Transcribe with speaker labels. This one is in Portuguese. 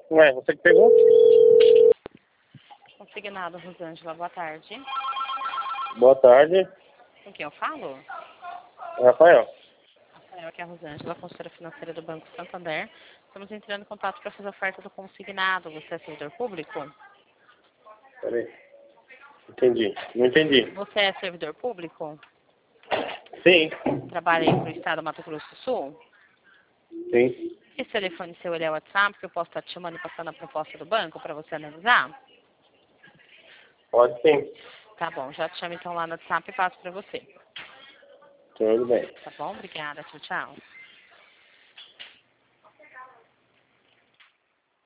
Speaker 1: Ué, você que pegou?
Speaker 2: Consignado, Rosângela, boa tarde.
Speaker 1: Boa tarde,
Speaker 2: Com quem eu falo?
Speaker 1: Rafael.
Speaker 2: Rafael, aqui é a Rosângela, consultora financeira do Banco Santander. Estamos entrando em contato para fazer oferta do consignado. Você é servidor público?
Speaker 1: Peraí. Entendi. Não entendi.
Speaker 2: Você é servidor público?
Speaker 1: Sim.
Speaker 2: Trabalha aí para o estado do Mato Grosso do Sul?
Speaker 1: Sim.
Speaker 2: Esse telefone seu ele é o WhatsApp, que eu posso estar te chamando e passando a proposta do banco para você analisar?
Speaker 1: Pode sim.
Speaker 2: Tá bom, já te chamo então lá no WhatsApp e passo para você.
Speaker 1: Tudo bem.
Speaker 2: Tá bom? Obrigada. Tchau, tchau.